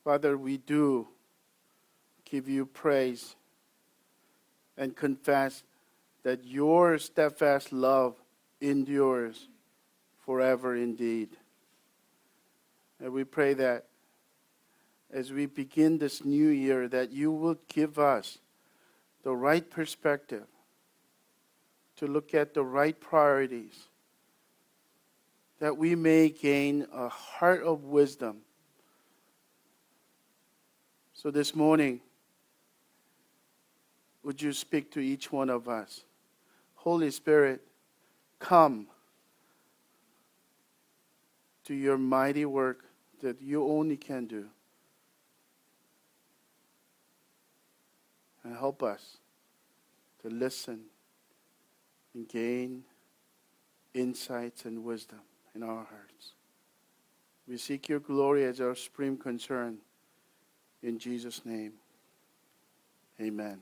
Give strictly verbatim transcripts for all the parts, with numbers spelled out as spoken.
Father, we do give you praise and confess that your steadfast love endures forever indeed. And we pray that as we begin this new year, that you will give us the right perspective to look at the right priorities, that we may gain a heart of wisdom. So this morning, would you speak to each one of us? Holy Spirit, come to your mighty work that you only can do. And help us to listen and gain insights and wisdom in our hearts. We seek your glory as our supreme concern. In Jesus' name, amen.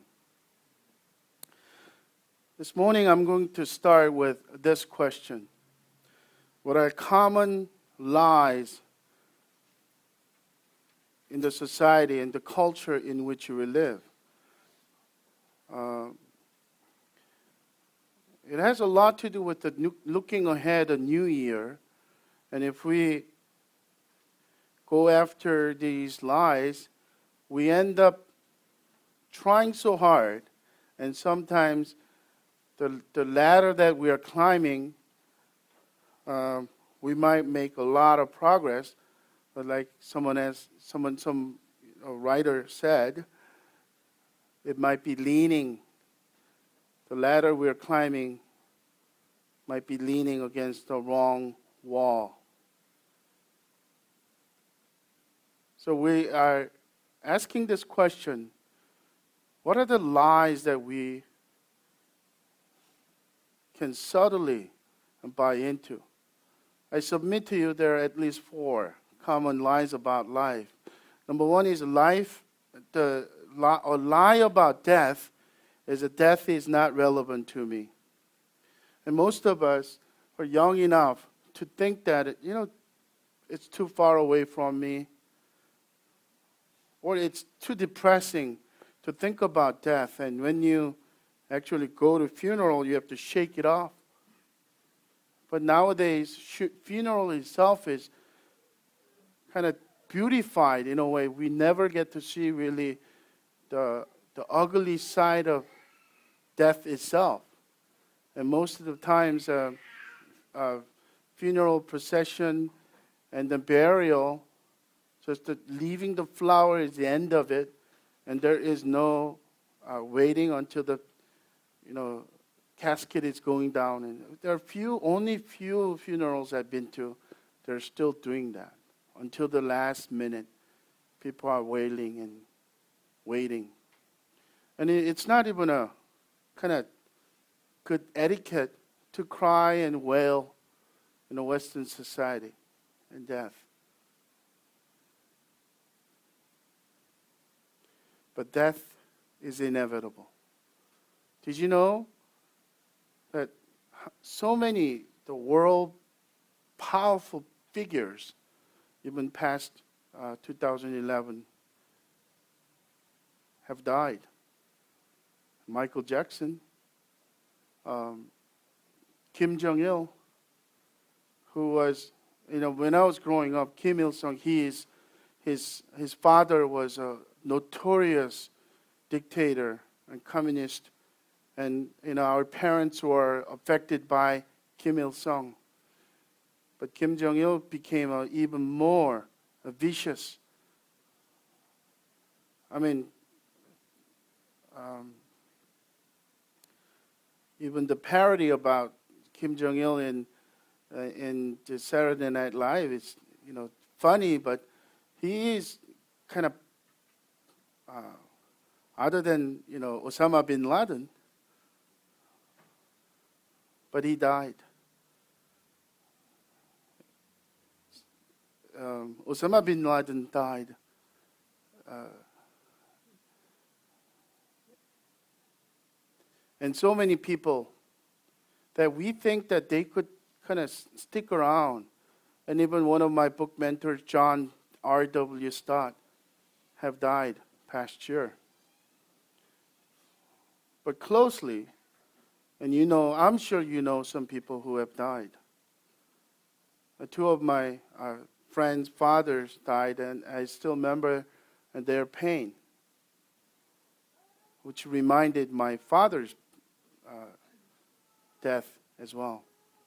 This morning I'm going to start with this question. What are common lies in the society and the culture in which we live? Uh, it has a lot to do with the new, looking ahead a new year. And if we go after these lies, we end up trying so hard, and sometimes the the ladder that we are climbing, uh, we might make a lot of progress, but like someone has, someone, some a writer said, it might be leaning. The ladder we are climbing might be leaning against the wrong wall. So we are asking this question, what are the lies that we can subtly buy into? I submit to you there are at least four common lies about life. Number one is life, the a lie about death is that death is not relevant to me. And most of us are young enough to think that, you know, it's too far away from me, or it's too depressing to think about death. And when you actually go to a funeral, you have to shake it off. But nowadays, funeral itself is kind of beautified in a way. We never get to see really the the ugly side of death itself. And most of the times, uh, uh, funeral procession and the burial, just the leaving the flower is the end of it, and there is no uh, waiting until the, you know, casket is going down. And there are few, only few funerals I've been to, they're still doing that until the last minute. People are wailing and waiting. And it, it's not even a kind of good etiquette to cry and wail in a Western society in death. But death is inevitable. Did you know that so many, the world powerful figures, even past uh, two thousand eleven, have died? Michael Jackson, um, Kim Jong-il, who was, you know, when I was growing up, Kim Il-sung, he is, his, his father was a notorious dictator and communist. And, you know, our parents were affected by Kim Il-sung. But Kim Jong-il became a, even more a vicious. I mean, um, even the parody about Kim Jong-il in uh, in the Saturday Night Live is, you know, funny, but he is kind of uh, other than, you know, Osama bin Laden, but he died. Um, Osama bin Laden died. Uh, and so many people that we think that they could kind of stick around. And even one of my book mentors, John R W Stott, have died past year. But closely, and you know, I'm sure you know some people who have died. Uh, two of my uh, friends' fathers died, and I still remember their pain, which reminded my father's uh, death as well.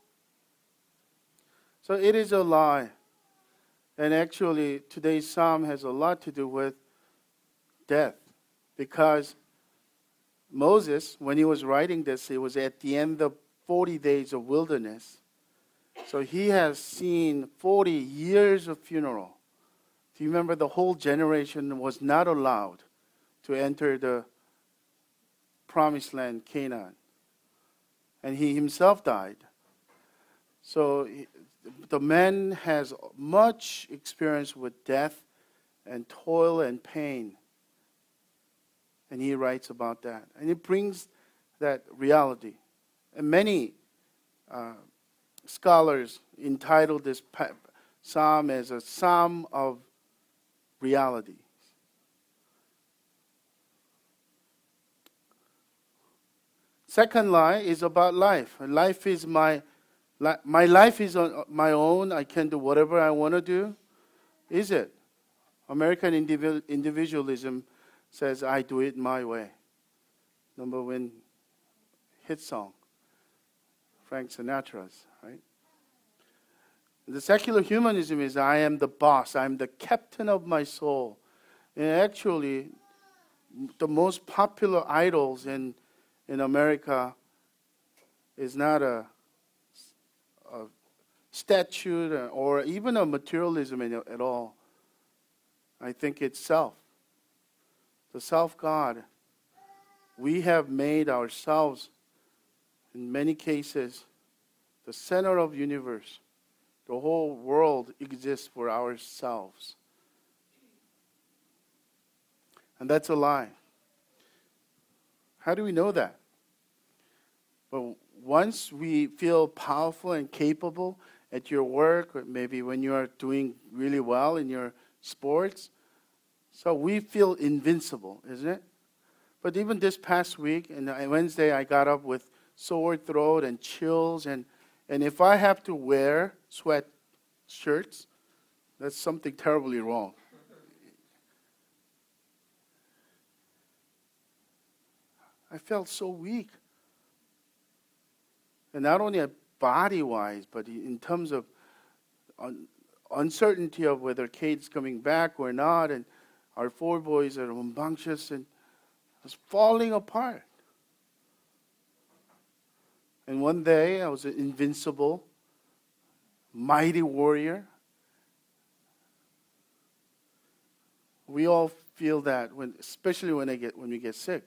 So it is a lie. And actually, today's psalm has a lot to do with death. Because Moses, when he was writing this, it was at the end of forty days of wilderness. So he has seen forty years of funeral. Do you remember the whole generation was not allowed to enter the promised land, Canaan? And he himself died. So the man has much experience with death and toil and pain. And he writes about that. And it brings that reality. And many uh, scholars entitled this psalm as a psalm of reality. Second lie is about life. Life is my my life is on my own. I can do whatever I want to do. Is it? American individual, individualism says I do it my way. Number one hit song, Frank Sinatra's, right? The secular humanism is I am the boss. I am the captain of my soul. And actually, the most popular idols in in America is not a, a statue or even a materialism at all. I think it's self. The self-God. We have made ourselves, in many cases, the center of the universe. The whole world exists for ourselves. And that's a lie. How do we know that? But once we feel powerful and capable at your work, or maybe when you are doing really well in your sports, so we feel invincible, isn't it? But even this past week, and Wednesday, I got up with sore throat and chills, and, and if I have to wear sweat shirts, that's something terribly wrong. I felt so weak. And not only body-wise, but in terms of un- uncertainty of whether Kate's coming back or not, and our four boys are rambunctious and was falling apart. And one day I was an invincible, mighty warrior. We all feel that, when, especially when I get when we get sick.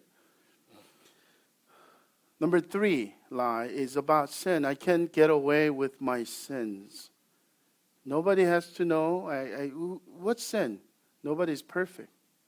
Number three lie is about sin. I can't get away with my sins. Nobody has to know. I, I, what's sin? Nobody's perfect.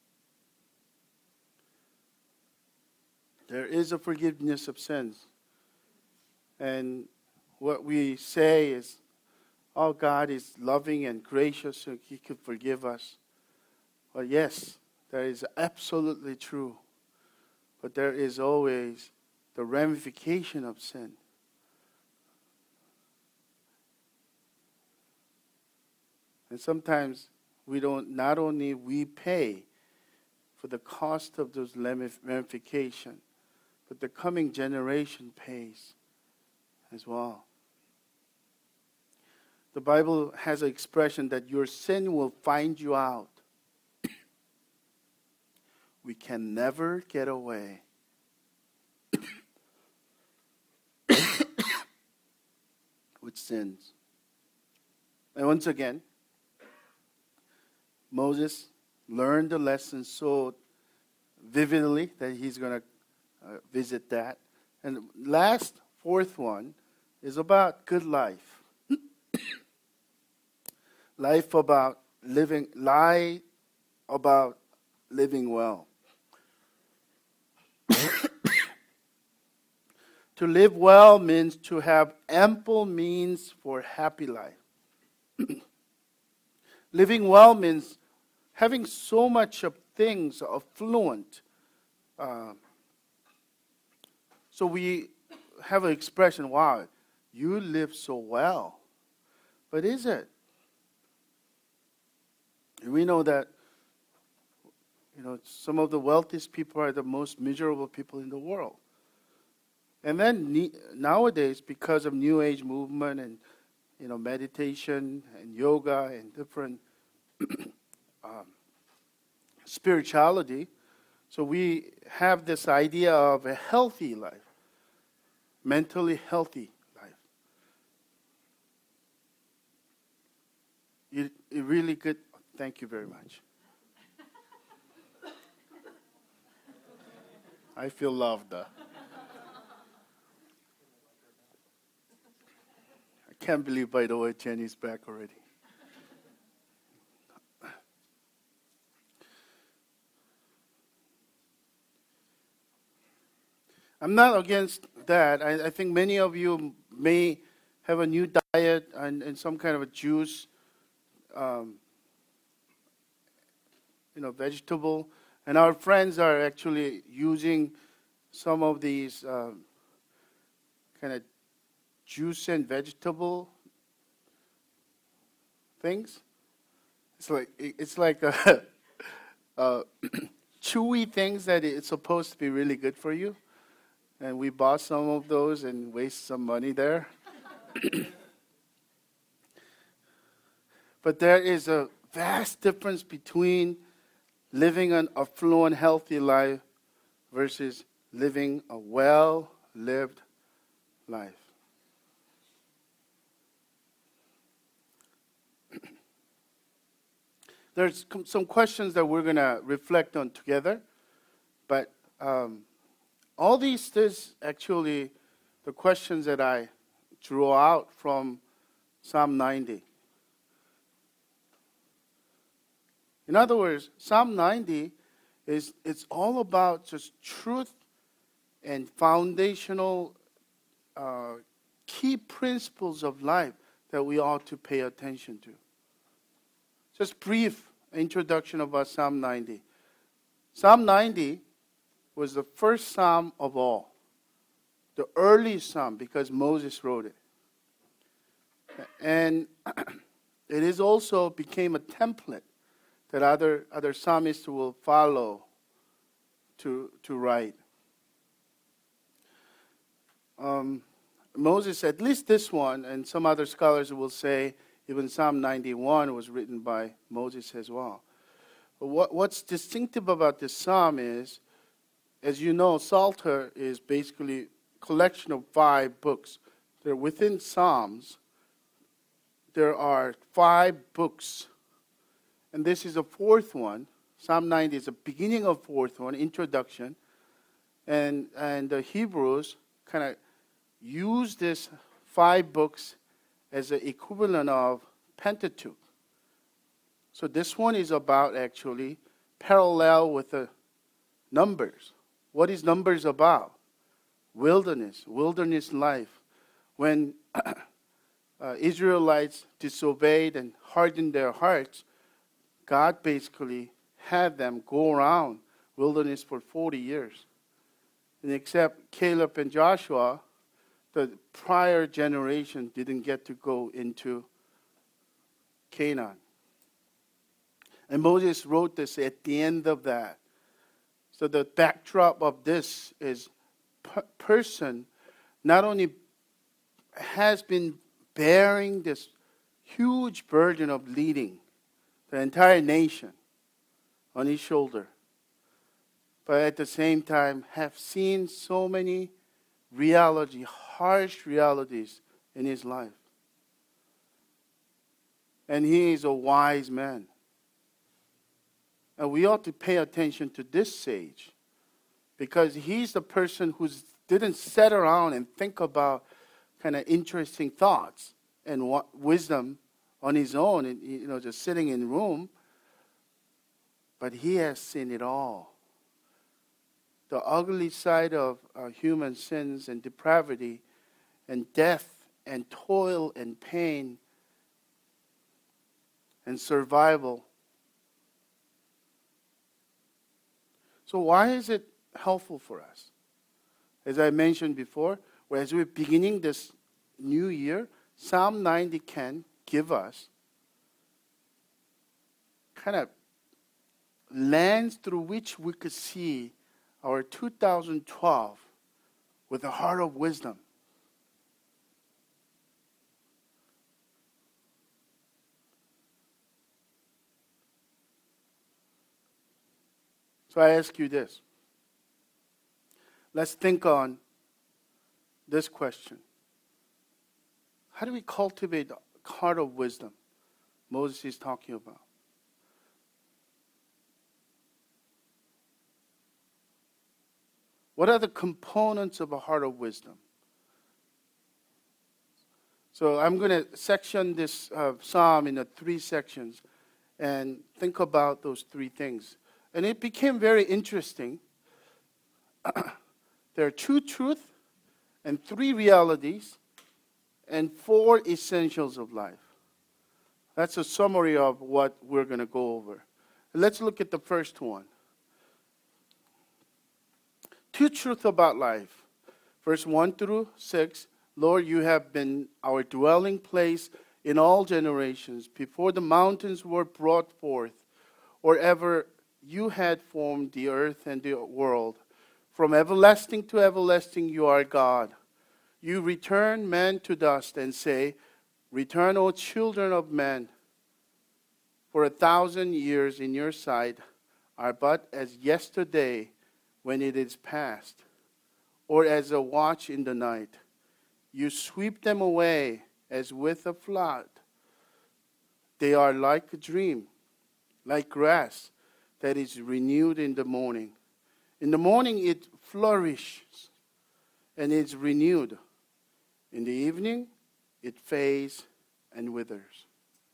There is a forgiveness of sins. And what we say is, oh, God is loving and gracious, so He could forgive us. Well, yes, that is absolutely true. But there is always the ramification of sin. And sometimes we don't, not only we pay for the cost of those ramifications, but the coming generation pays as well. The Bible has an expression that your sin will find you out. We can never get away with sins. And once again, Moses learned the lesson so vividly that he's going to uh, visit that. And last, fourth one, is about good life. Life about living, lie about living well. To live well means to have ample means for happy life. Living well means having so much of things, affluent. Uh, so we have an expression, wow, you live so well. But is it? And we know that, you know, some of the wealthiest people are the most miserable people in the world. And then ne- nowadays, because of New Age movement and, you know, meditation and yoga and different um, spirituality, so we have this idea of a healthy life, mentally healthy life. You, you really good. Thank you very much. I feel loved. Uh. I can't believe, by the way, Jenny's back already. I'm not against that. I, I think many of you may have a new diet and, and some kind of a juice, um, you know, vegetable. And our friends are actually using some of these um, kind of juice and vegetable things. It's like it's like a, a chewy things that it's supposed to be really good for you. And we bought some of those and waste some money there. But there is a vast difference between living an affluent, healthy life versus living a well-lived life. There's some questions that we're going to reflect on together, but um, all these is actually the questions that I drew out from Psalm ninety. In other words, Psalm ninety is it's all about just truth and foundational uh, key principles of life that we ought to pay attention to. Just brief introduction about Psalm ninety. Psalm ninety was the first psalm of all, the early psalm, because Moses wrote it. And it is also became a template that other, other psalmists will follow to, to write. Um, Moses, at least this one, and some other scholars will say even Psalm ninety-one was written by Moses as well. But what, what's distinctive about this psalm is, as you know, Psalter is basically a collection of five books. They're within Psalms. There are five books. And this is a fourth one. Psalm ninety is the beginning of fourth one, introduction. And, and the Hebrews kind of use this five books as the equivalent of Pentateuch. So this one is about actually parallel with the Numbers. What is Numbers about? Wilderness, wilderness life. When uh, Israelites disobeyed and hardened their hearts, God basically had them go around wilderness for forty years. And except Caleb and Joshua, the prior generation didn't get to go into Canaan. And Moses wrote this at the end of that. So the backdrop of this is per- person not only has been bearing this huge burden of leading the entire nation on his shoulder, but at the same time have seen so many reality, harsh realities in his life. And he is a wise man. And we ought to pay attention to this sage, because he's the person who didn't sit around and think about kind of interesting thoughts and what, wisdom on his own, and, you know, just sitting in room. But he has seen it all. The ugly side of uh, human sins and depravity and death and toil and pain and survival. So why is it helpful for us? As I mentioned before, as we're beginning this new year, Psalm ninety can give us kind of lens through which we could see our two thousand twelve with a heart of wisdom. So I ask you this. Let's think on this question. How do we cultivate the heart of wisdom Moses is talking about? What are the components of a heart of wisdom? So I'm going to section this uh, psalm into three sections and think about those three things. And it became very interesting. There are two truths and three realities and four essentials of life. That's a summary of what we're going to go over. Let's look at the first one. Two truths about life. Verse one through six. Lord, you have been our dwelling place in all generations. Before the mountains were brought forth, or ever you had formed the earth and the world. From everlasting to everlasting you are God. You return man to dust and say, return, O children of men. For a thousand years in your sight are but as yesterday when it is past, or as a watch in the night. You sweep them away as with a flood. They are like a dream, like grass that is renewed in the morning. In the morning it flourishes and is renewed. In the evening it fades and withers.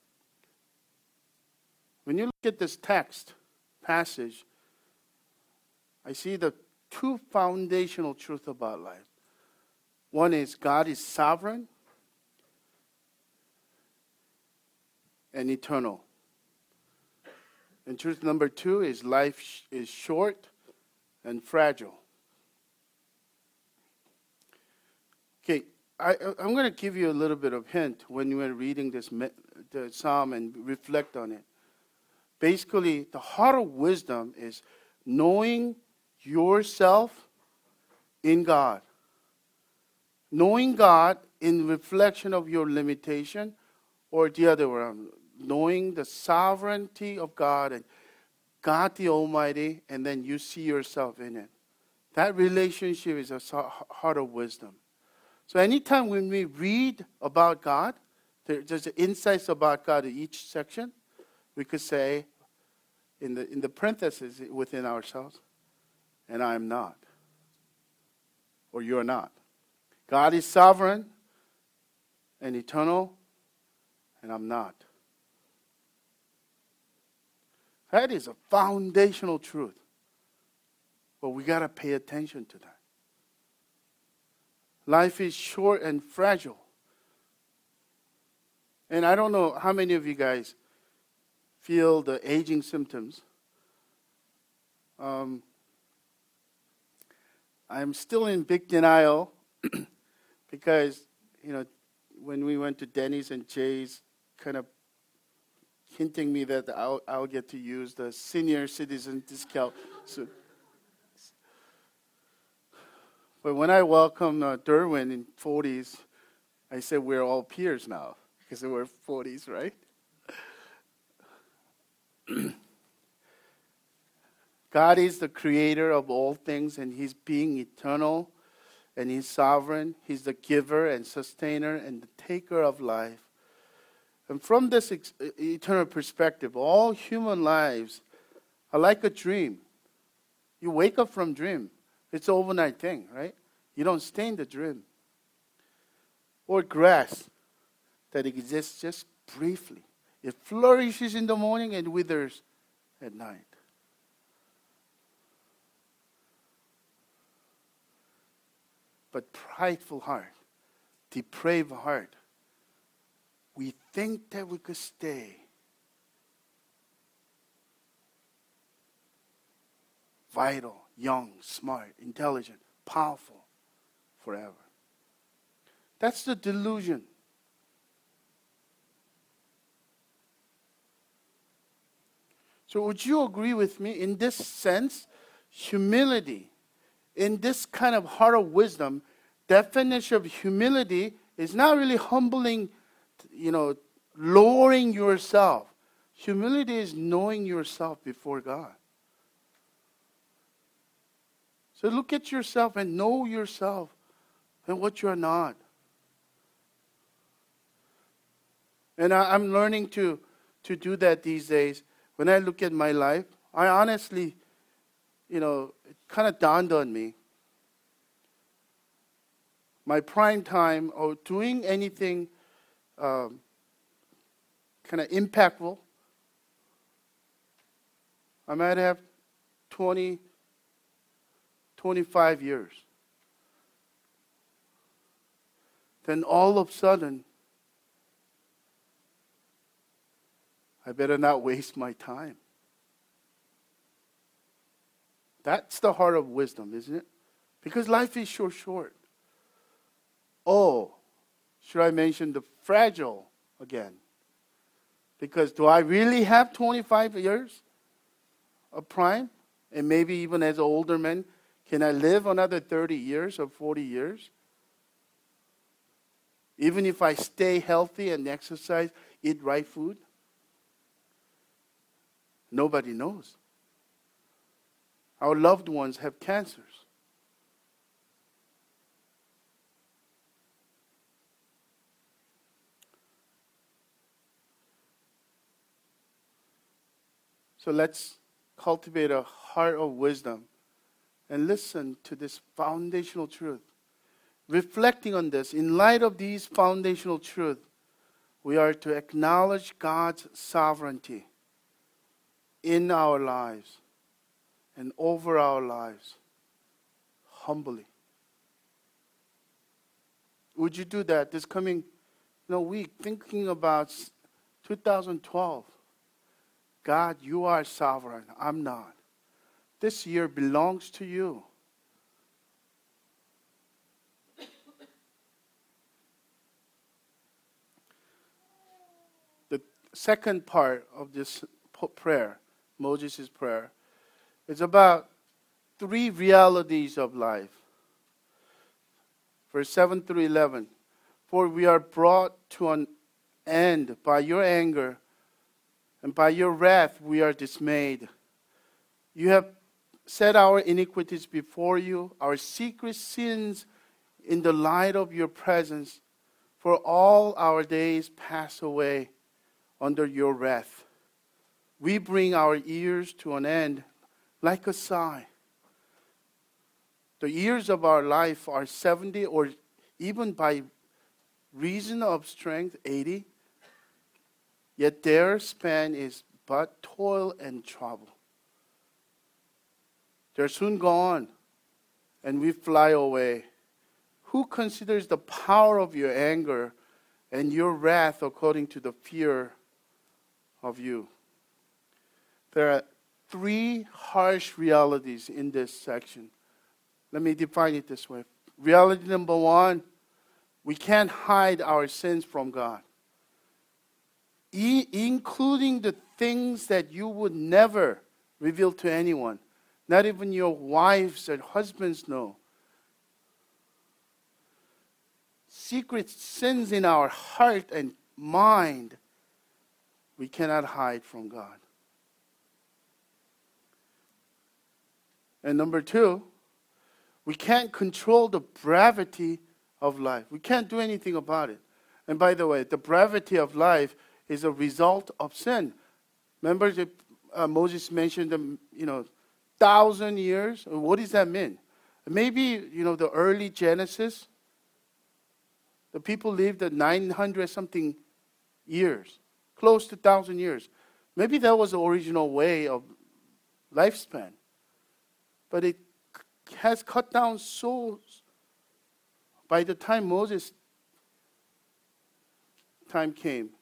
When you look at this text passage, I see the two foundational truths about life. One is God is sovereign and eternal. And truth number two is life is short and fragile. Okay, I, I'm going to give you a little bit of hint when you are reading this the psalm and reflect on it. Basically, the heart of wisdom is knowing yourself in God. Knowing God in reflection of your limitation, or the other way around, knowing the sovereignty of God and God the Almighty, and then you see yourself in it. That relationship is a heart of wisdom. So anytime when we read about God, there's insights about God in each section, we could say in the in the parentheses within ourselves, and I am not. Or you're not. God is sovereign and eternal, and I'm not. That is a foundational truth. But we got to pay attention to that. Life is short and fragile. And I don't know how many of you guys feel the aging symptoms. Um, I'm still in big denial because, you know, when we went to Denny's and Jay's kind of hinting me that I'll, I'll get to use the senior citizen discount. So, but when I welcomed uh, Derwin in forties, I said we're all peers now because we're forties, right? God is the creator of all things, and He's being eternal, and He's sovereign. He's the giver and sustainer and the taker of life. And from this ex- eternal perspective, all human lives are like a dream. You wake up from dream. It's an overnight thing, right? You don't stay in the dream. Or grass that exists just briefly. It flourishes in the morning and withers at night. But prideful heart, depraved heart, we think that we could stay vital, young, smart, intelligent, powerful forever. That's the delusion. So would you agree with me in this sense? Humility, in this kind of heart of wisdom, definition of humility is not really humbling, you know, lowering yourself. Humility is knowing yourself before God. So look at yourself and know yourself and what you're not. And I, I'm learning to, to do that these days. When I look at my life, I honestly, you know, it kind of dawned on me. My prime time of doing anything um, kind of impactful, I might have twenty, twenty-five years. Then all of a sudden, I better not waste my time. That's the heart of wisdom, isn't it? Because life is so short. Oh, should I mention the fragile again? Because do I really have twenty-five years of prime? And maybe even as an older man, can I live another thirty years or forty years? Even if I stay healthy and exercise, eat right food? Nobody knows. Our loved ones have cancers. So let's cultivate a heart of wisdom and listen to this foundational truth. Reflecting on this, in light of these foundational truths, we are to acknowledge God's sovereignty in our lives and over our lives humbly. Would you do that this coming you know, week, thinking about two thousand twelve? God, you are sovereign. I'm not. This year belongs to you. The second part of this prayer, Moses' prayer, is about three realities of life. Verse seven through eleven. For we are brought to an end by your anger, and by your wrath we are dismayed. You have set our iniquities before you, our secret sins in the light of your presence. For all our days pass away under your wrath. We bring our years to an end like a sigh. The years of our life are seventy, or even by reason of strength, eighty. Yet their span is but toil and trouble. They're soon gone, and we fly away. Who considers the power of your anger and your wrath according to the fear of you? There are three harsh realities in this section. Let me define it this way. Reality number one, we can't hide our sins from God. E- including the things that you would never reveal to anyone. Not even your wives and husbands know. Secret sins in our heart and mind, we cannot hide from God. And number two, we can't control the brevity of life. We can't do anything about it. And by the way, the brevity of life is a result of sin. Remember that uh, Moses mentioned the, you know, thousand years? What does that mean? Maybe, you know, the early Genesis, the people lived at nine hundred something years, close to one thousand years. Maybe that was the original way of lifespan. But it has cut down so, by the time Moses' time came,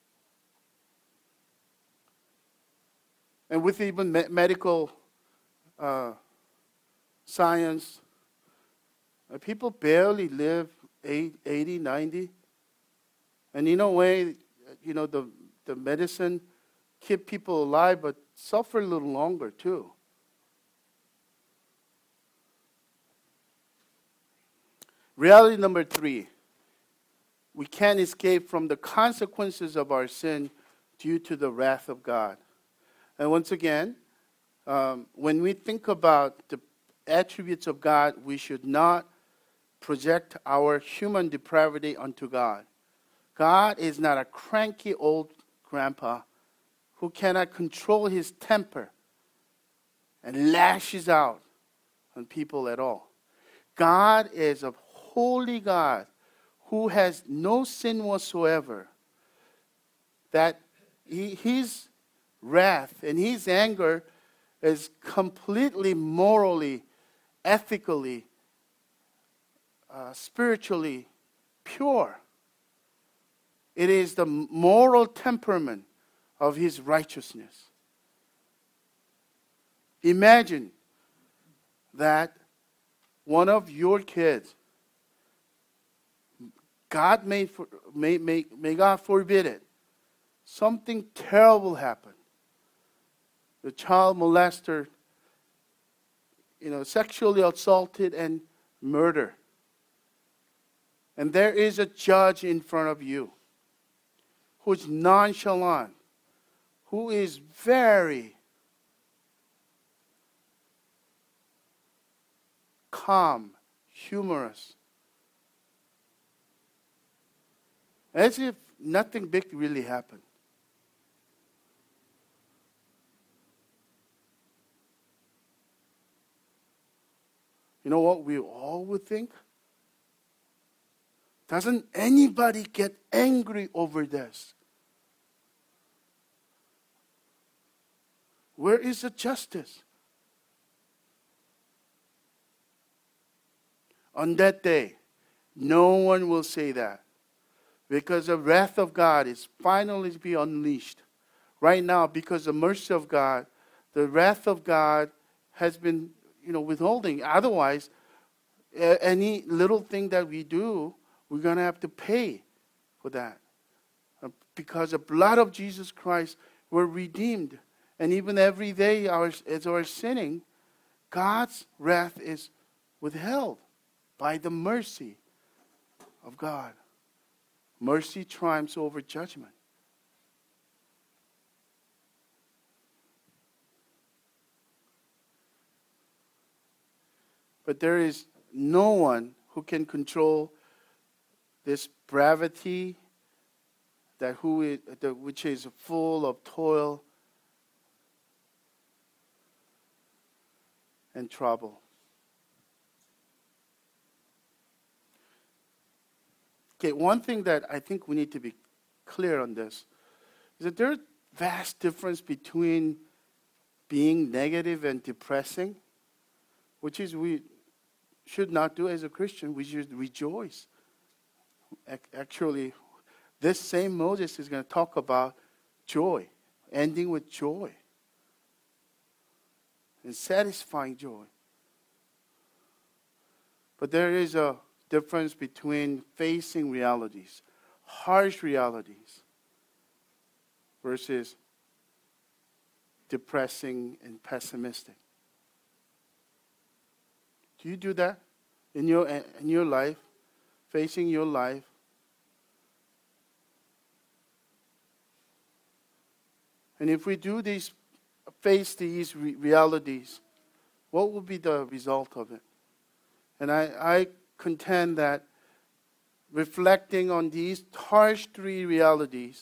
and with even me- medical uh, science, uh, people barely live eighty, ninety. And in a way, you know, the, the medicine keep people alive, but suffer a little longer too. Reality number three, we can't escape from the consequences of our sin due to the wrath of God. And once again, um, when we think about the attributes of God, we should not project our human depravity onto God. God is not a cranky old grandpa who cannot control his temper and lashes out on people at all. God is a holy God who has no sin whatsoever, that he, his wrath and his anger is completely morally, ethically, uh, spiritually pure. It is the moral temperament of his righteousness. Imagine that one of your kids, God may, for, may, may, may God forbid it, something terrible happened. The child molester, you know, sexually assaulted and murdered. And there is a judge in front of you who is nonchalant, who is very calm, humorous, as if nothing big really happened. You know what we all would think? Doesn't anybody get angry over this? Where is the justice? On that day, no one will say that, because the wrath of God is finally to be unleashed. Right now, because the mercy of God, the wrath of God has been, you know, withholding. Otherwise, any little thing that we do, we're going to have to pay for that. Because the blood of Jesus Christ, we're redeemed. And even every day our, as we're sinning, God's wrath is withheld by the mercy of God. Mercy triumphs over judgment. But there is no one who can control this gravity that who is, the, which is full of toil and trouble. Okay, one thing that I think we need to be clear on this is that there's vast difference between being negative and depressing, which is we should not do as a Christian. We should rejoice. Actually, this same Moses is going to talk about joy, ending with joy and satisfying joy. But there is a difference between facing realities, harsh realities, versus depressing and pessimistic. Do you do that in your in your life, facing your life? And if we do these, face these re- realities, what will be the result of it? And I, I contend that reflecting on these harsh three realities,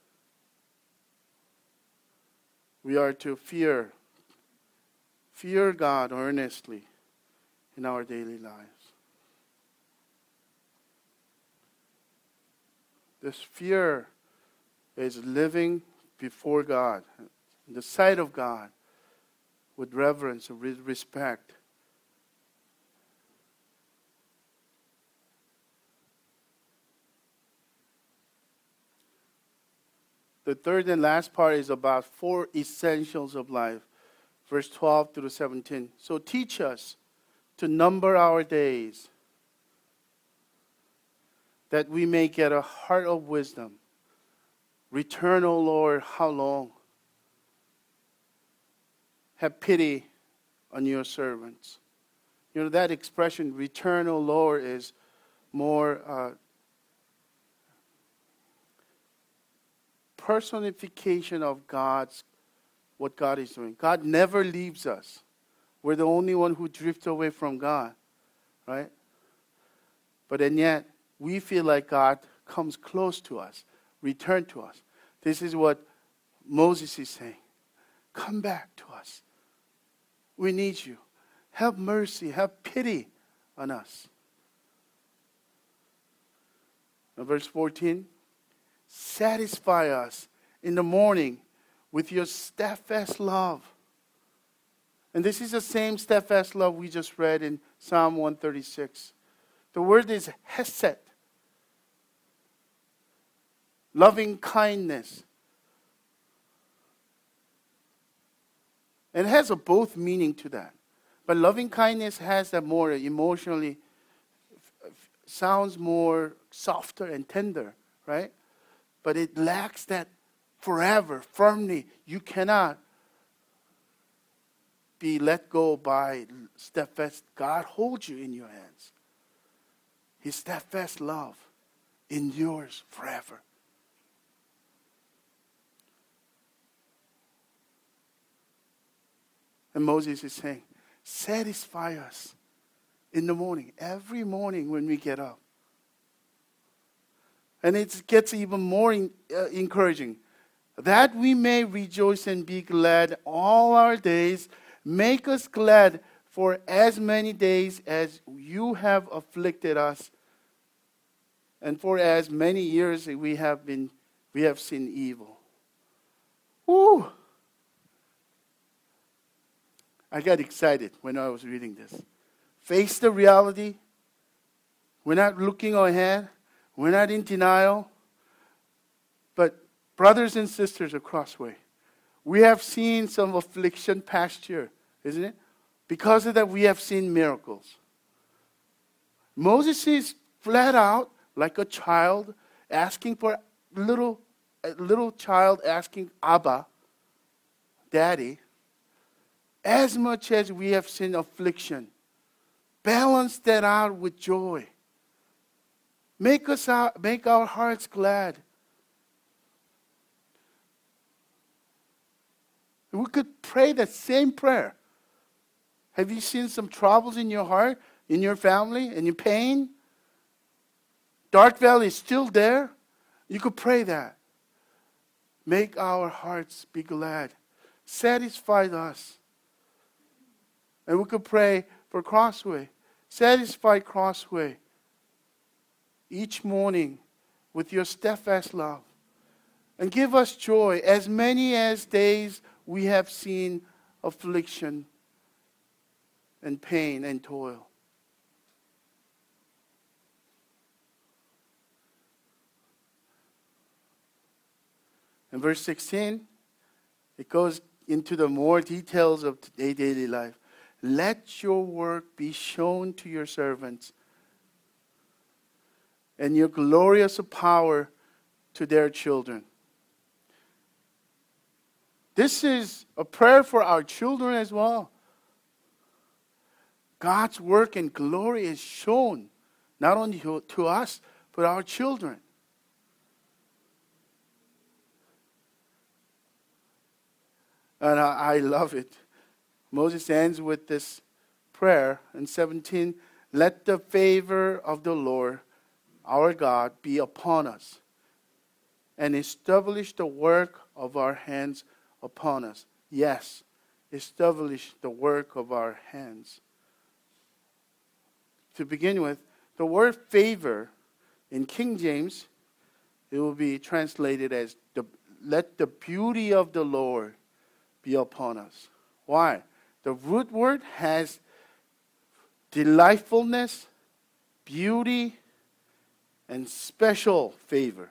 we are to fear, fear God earnestly in our daily lives. This fear is living before God, in the sight of God, with reverence and with respect. The third and last part is about four essentials of life. verse twelve through seventeen. So teach us to number our days, that we may get a heart of wisdom. Return, O Lord, how long? Have pity on your servants. You know, that expression, return, O Lord, is more uh, personification of God's, what God is doing. God never leaves us. We're the only one who drifts away from God, right? But and yet, we feel like God comes close to us, return to us. This is what Moses is saying. Come back to us. We need you. Have mercy, have pity on us. Now, verse fourteen, satisfy us in the morning with your steadfast love. And this is the same steadfast love we just read in Psalm one thirty-six. The word is hesed. Loving kindness. And it has a both meaning to that. But loving kindness has that more emotionally, sounds more softer and tender, right? But it lacks that forever, firmly. You cannot be let go by steadfast. God holds you in your hands. His steadfast love endures forever. And Moses is saying, satisfy us in the morning, every morning when we get up. And it gets even more in, uh, encouraging. That we may rejoice and be glad all our days. Make us glad for as many days as you have afflicted us, and for as many years we have been, we have seen evil. Woo! I got excited when I was reading this. Face the reality. We're not looking ahead. We're not in denial. But brothers and sisters of Crossway, we have seen some affliction past year, isn't it? Because of that, we have seen miracles. Moses is flat out like a child asking for little, a little child asking Abba, Daddy. As much as we have seen affliction, balance that out with joy. Make us out, make our hearts glad. We could pray that same prayer. Have you seen some troubles in your heart, in your family, and in pain? Dark valley is still there. You could pray that. Make our hearts be glad. Satisfy us. And we could pray for Crossway. Satisfy Crossway each morning with your steadfast love. And give us joy as many as days we have seen affliction and pain and toil. In verse sixteen, it goes into the more details of today's daily life. Let your work be shown to your servants, and your glorious power to their children. This is a prayer for our children as well. God's work and glory is shown not only to us, but our children. And I, I love it. Moses ends with this prayer in seventeen. Let the favor of the Lord, our God, be upon us, and establish the work of our hands upon us. Yes, establish the work of our hands. To begin with, the word favor in King James, it will be translated as the, let the beauty of the Lord be upon us. Why? The root word has delightfulness, beauty, and special favor.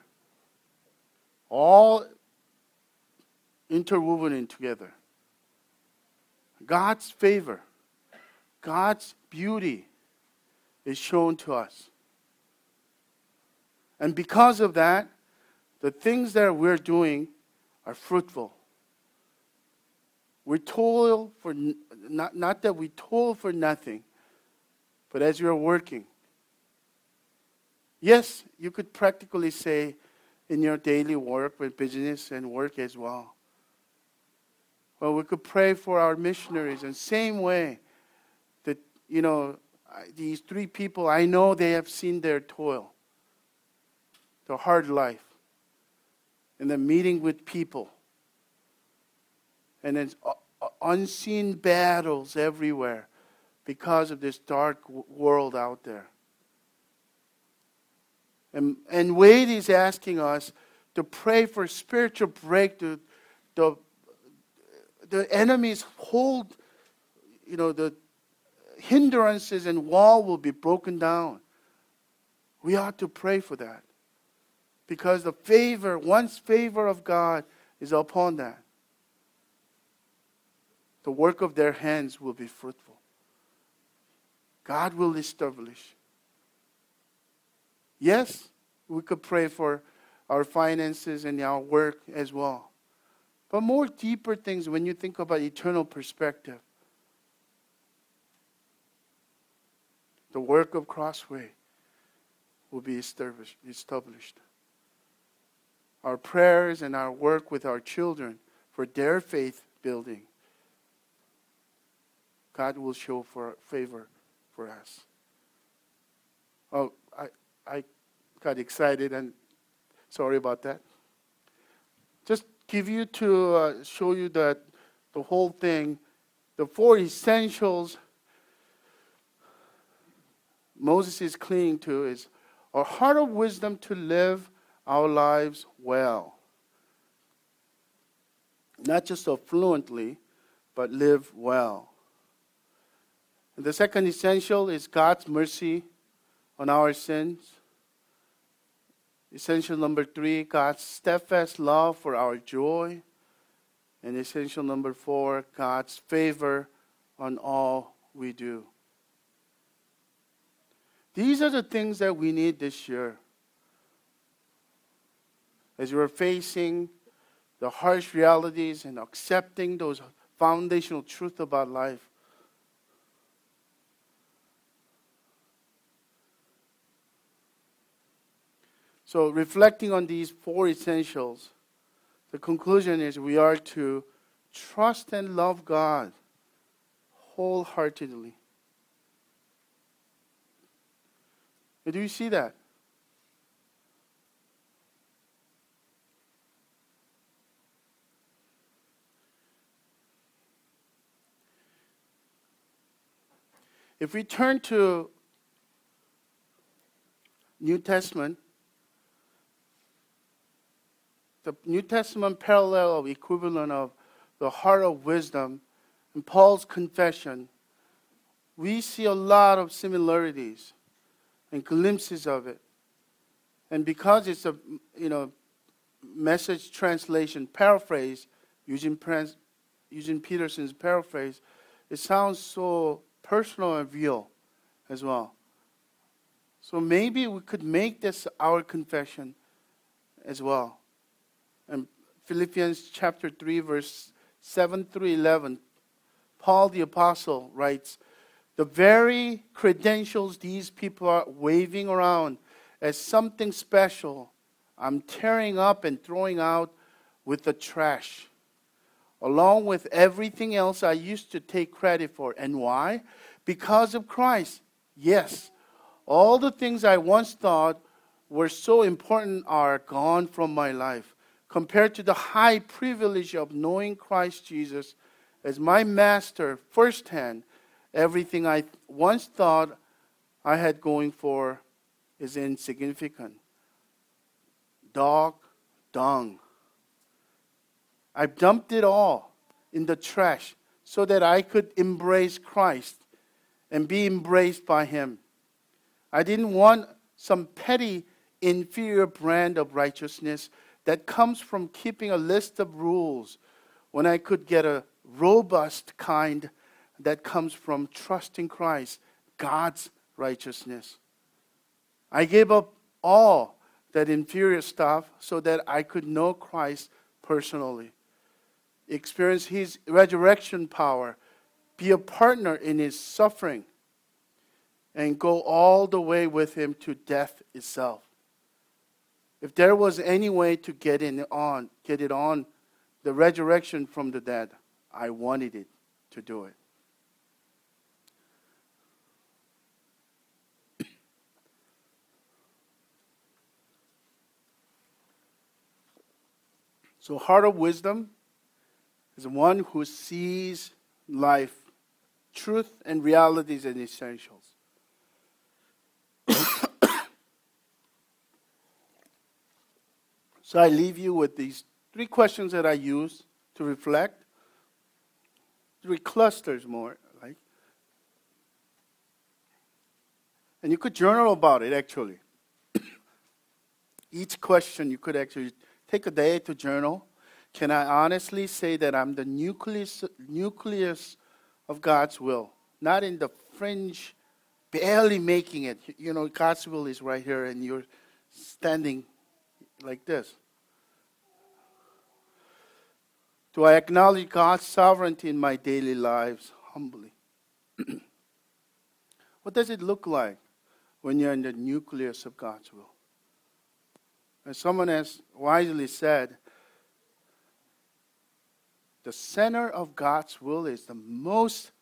All interwoven in together. God's favor, God's beauty is shown to us. And because of that, the things that we're doing are fruitful. We toil for, not, not that we toil for nothing, but as you're working. Yes, you could practically say in your daily work with business and work as well. Well, we could pray for our missionaries in the same way that, you know, these three people, I know they have seen their toil, their hard life, and then meeting with people. And then unseen battles everywhere because of this dark world out there. And, and Wade is asking us to pray for spiritual breakthrough. The, the enemy's hold, you know, the hindrances and wall will be broken down. We ought to pray for that. Because the favor, once favor of God is upon that, the work of their hands will be fruitful. God will establish. Yes, we could pray for our finances and our work as well. But more deeper things when you think about eternal perspective. The work of Crossway will be established. established. Our prayers and our work with our children for their faith building, God will show for favor for us. Oh, I I got excited and sorry about that. Just give you to uh, show you that the whole thing, the four essentials Moses is clinging to is a heart of wisdom to live our lives well. Not just so fluently, but live well. And the second essential is God's mercy on our sins. Essential number three, God's steadfast love for our joy. And essential number four, God's favor on all we do. These are the things that we need this year. As we're facing the harsh realities and accepting those foundational truths about life. So reflecting on these four essentials, the conclusion is we are to trust and love God wholeheartedly. Do you see that? If we turn to New Testament, the New Testament parallel of equivalent of the heart of wisdom in Paul's confession, we see a lot of similarities and glimpses of it. And because it's a, you know, message translation paraphrase, using, using Peterson's paraphrase, it sounds so personal and real as well. So maybe we could make this our confession as well. And Philippians chapter three, verse seven through eleven, Paul the Apostle writes, the very credentials these people are waving around as something special, I'm tearing up and throwing out with the trash, along with everything else I used to take credit for. And why? Because of Christ. Yes, all the things I once thought were so important are gone from my life, compared to the high privilege of knowing Christ Jesus as my master firsthand. Everything I once thought I had going for is insignificant. Dog, dung. I've dumped it all in the trash so that I could embrace Christ and be embraced by Him. I didn't want some petty, inferior brand of righteousness that comes from keeping a list of rules when I could get a robust kind that comes from trusting Christ, God's righteousness. I gave up all that inferior stuff so that I could know Christ personally, experience His resurrection power, be a partner in His suffering, and go all the way with Him to death itself. If there was any way to get in on, get it on, the resurrection from the dead, I wanted it to do it. So, heart of wisdom is one who sees life, truth and realities and essentials. So I leave you with these three questions that I use to reflect. Three clusters more, like. And you could journal about it, actually. Each question you could actually take a day to journal. Can I honestly say that I'm the nucleus, nucleus of God's will? Not in the fringe, barely making it. You know, God's will is right here and you're standing like this. Do I acknowledge God's sovereignty in my daily lives humbly? What does it look like when you're in the nucleus of God's will? As someone has wisely said, the center of God's will is the most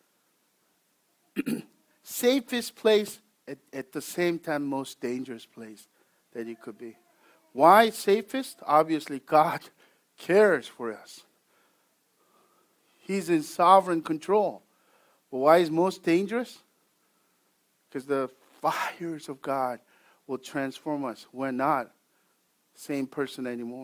safest place, at, at the same time most dangerous place that it could be. Why safest? Obviously, God cares for us. He's in sovereign control. But why is most dangerous? Because the fires of God will transform us. We're not the same person anymore.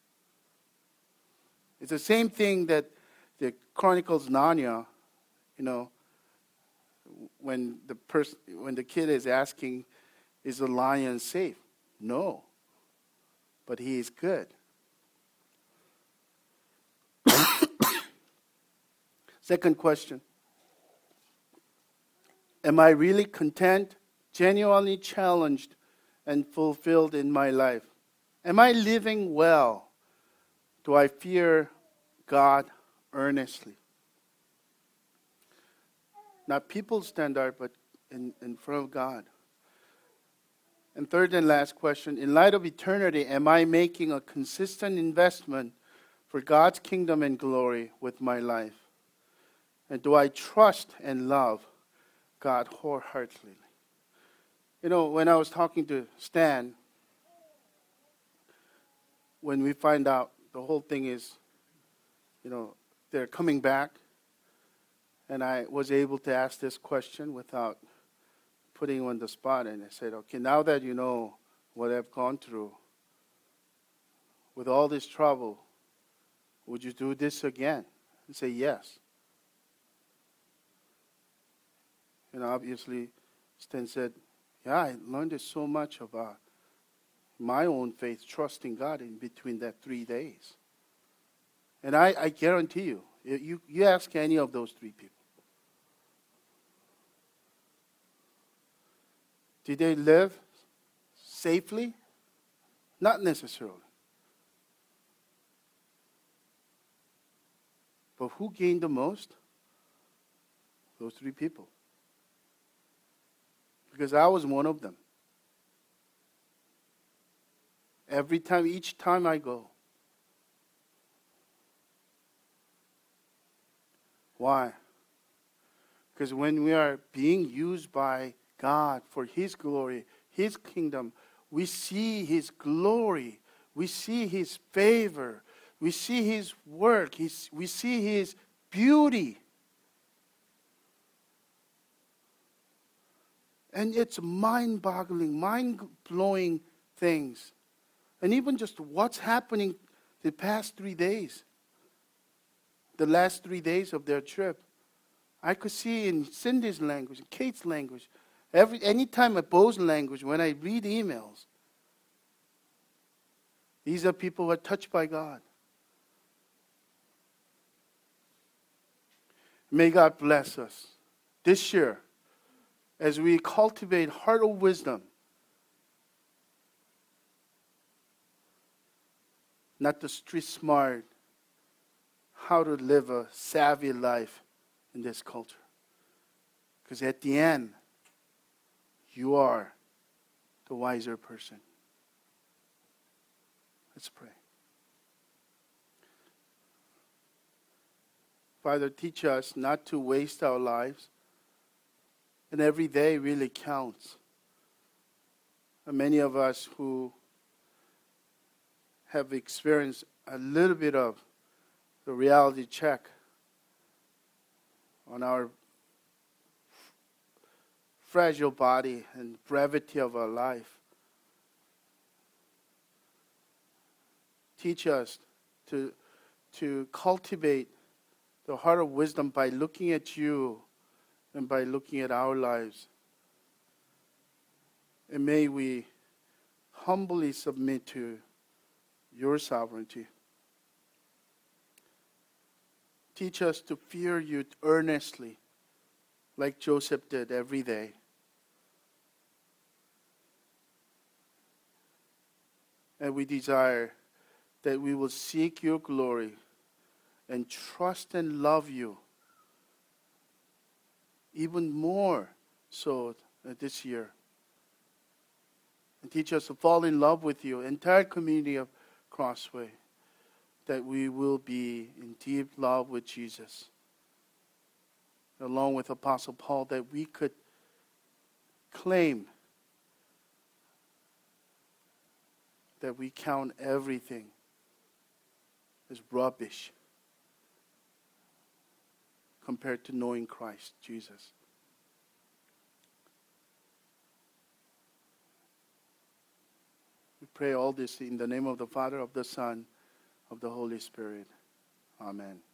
It's the same thing that the Chronicles Narnia, you know, when the person, when the kid is asking, is the lion safe? No. But he is good. Second question. Am I really content, genuinely challenged, and fulfilled in my life? Am I living well? Do I fear God earnestly? Not people's standard, but in, in front of God. And third and last question. In light of eternity, am I making a consistent investment for God's kingdom and glory with my life? And do I trust and love God wholeheartedly? You know, when I was talking to Stan, when we find out the whole thing is, you know, they're coming back, and I was able to ask this question without putting him on the spot, and I said, okay, now that you know what I've gone through, with all this trouble, would you do this again? And say yes. And obviously, Stan said, yeah, I learned so much about my own faith, trusting God in between that three days. And I, I guarantee you, you, you ask any of those three people, did they live safely? Not necessarily. But who gained the most? Those three people. Because I was one of them. Every time, each time I go. Why? Because when we are being used by God for His glory, His kingdom, we see His glory, we see His favor, we see His work, His, we see His beauty. And it's mind-boggling, mind-blowing things. And even just what's happening the past three days, the last three days of their trip, I could see in Cindy's language, Kate's language, every anytime at Bo's language, when I read emails, these are people who are touched by God. May God bless us this year as we cultivate heart of wisdom, not the street smart, how to live a savvy life in this culture. Because at the end, you are the wiser person. Let's pray. Father, teach us not to waste our lives. And every day really counts. And many of us who have experienced a little bit of the reality check on our fragile body and brevity of our life. Teach us to, to cultivate the heart of wisdom by looking at you and by looking at our lives. And may we humbly submit to your sovereignty. Teach us to fear you earnestly, like Joseph did every day. And we desire that we will seek your glory and trust and love you even more so this year. And teach us to fall in love with you, entire community of Crossway, that we will be in deep love with Jesus. Along with Apostle Paul, that we could claim that we count everything as rubbish compared to knowing Christ Jesus. We pray all this in the name of the Father, of the Son, of the Holy Spirit. Amen.